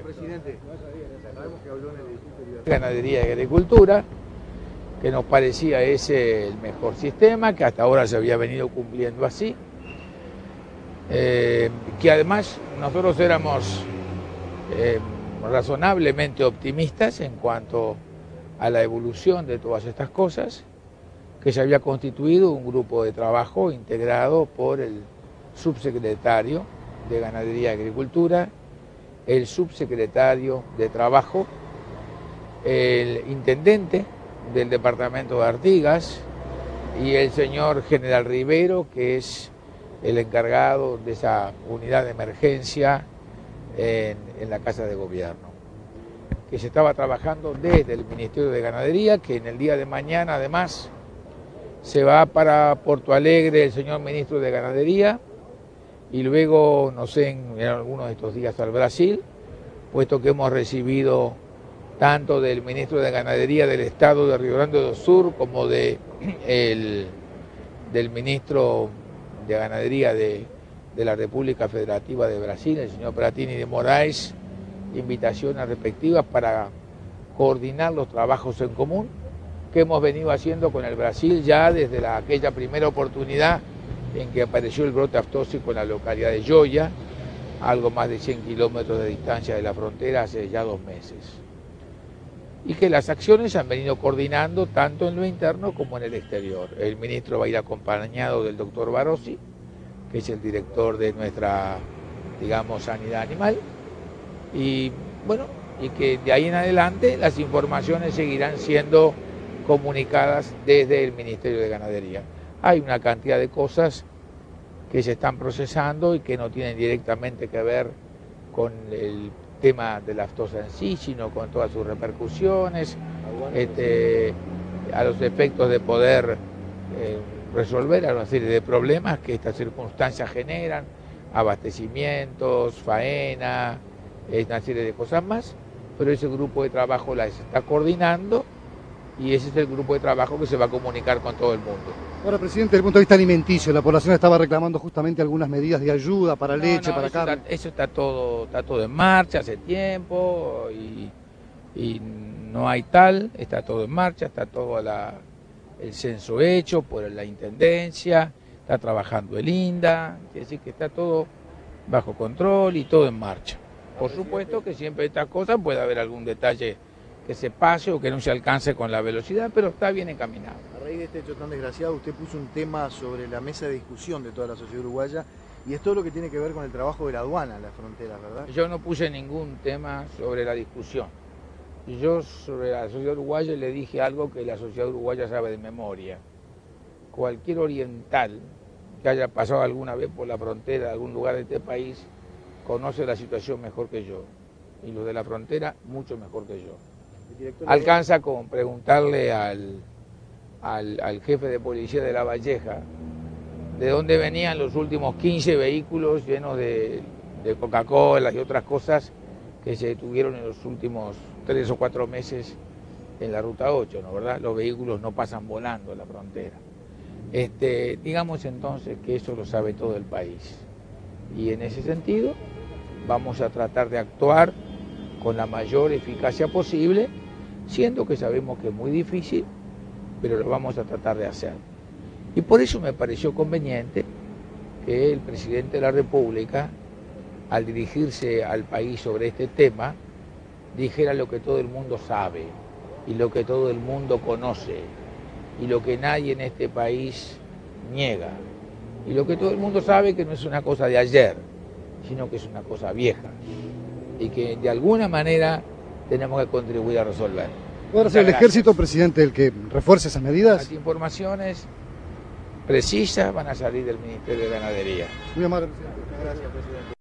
presidente, sabemos que habló en el edificio de Ganadería y Agricultura, que nos parecía ese el mejor sistema, que hasta ahora se había venido cumpliendo así, que además nosotros éramos razonablemente optimistas en cuanto a la evolución de todas estas cosas, que se había constituido un grupo de trabajo integrado por el subsecretario de Ganadería y Agricultura, el subsecretario de Trabajo, el intendente del departamento de Artigas y el señor general Rivero, que es el encargado de esa unidad de emergencia en la Casa de Gobierno, que se estaba trabajando desde el Ministerio de Ganadería, que en el día de mañana además se va para Porto Alegre el señor ministro de Ganadería y luego, no sé, en algunos de estos días al Brasil, puesto que hemos recibido tanto del ministro de Ganadería del Estado de Río Grande do Sul como del ministro de Ganadería de la República Federativa de Brasil, el señor Pratini de Moraes, invitaciones respectivas para coordinar los trabajos en común que hemos venido haciendo con el Brasil ya desde aquella primera oportunidad en que apareció el brote aftóxico en la localidad de Joya, algo más de 100 kilómetros de distancia de la frontera hace ya 2 meses. Y que las acciones se han venido coordinando tanto en lo interno como en el exterior. El ministro va a ir acompañado del doctor Barossi, que es el director de nuestra, digamos, sanidad animal, y bueno, y que de ahí en adelante las informaciones seguirán siendo comunicadas desde el Ministerio de Ganadería. Hay una cantidad de cosas que se están procesando y que no tienen directamente que ver con el tema de la aftosa en sí, sino con todas sus repercusiones, a los efectos de poder resolver a una serie de problemas que estas circunstancias generan, abastecimientos, faena, una serie de cosas más, pero ese grupo de trabajo las está coordinando y ese es el grupo de trabajo que se va a comunicar con todo el mundo. Ahora, presidente, desde el punto de vista alimenticio, la población estaba reclamando justamente algunas medidas de ayuda para leche, para carne. Eso está todo en marcha hace tiempo y no hay tal, está todo en marcha, está todo el censo hecho por la Intendencia, está trabajando el INDA, quiere decir que está todo bajo control y todo en marcha. Por supuesto que siempre estas cosas puede haber algún detalle que se pase o que no se alcance con la velocidad, pero está bien encaminado. A raíz de este hecho tan desgraciado, usted puso un tema sobre la mesa de discusión de toda la sociedad uruguaya y es todo lo que tiene que ver con el trabajo de la aduana en las fronteras, ¿verdad? Yo no puse ningún tema sobre la discusión. Yo sobre la sociedad uruguaya le dije algo que la sociedad uruguaya sabe de memoria. Cualquier oriental que haya pasado alguna vez por la frontera de algún lugar de este país conoce la situación mejor que yo y los de la frontera mucho mejor que yo. Alcanza con preguntarle al jefe de policía de La Valleja de dónde venían los últimos 15 vehículos llenos de Coca-Cola y otras cosas que se detuvieron en los últimos 3 o 4 meses en la Ruta 8, ¿no? ¿Verdad? Los vehículos no pasan volando la frontera. Digamos entonces que eso lo sabe todo el país. Y en ese sentido vamos a tratar de actuar con la mayor eficacia posible, siendo que sabemos que es muy difícil, pero lo vamos a tratar de hacer. Y por eso me pareció conveniente que el presidente de la República, al dirigirse al país sobre este tema, dijera lo que todo el mundo sabe y lo que todo el mundo conoce y lo que nadie en este país niega y lo que todo el mundo sabe que no es una cosa de ayer, sino que es una cosa vieja y que de alguna manera tenemos que contribuir a resolver. ¿Podrá ser el ejército, presidente, el que refuerce esas medidas? Las informaciones precisas van a salir del Ministerio de Ganadería. Muy amable, presidente. Gracias, presidente.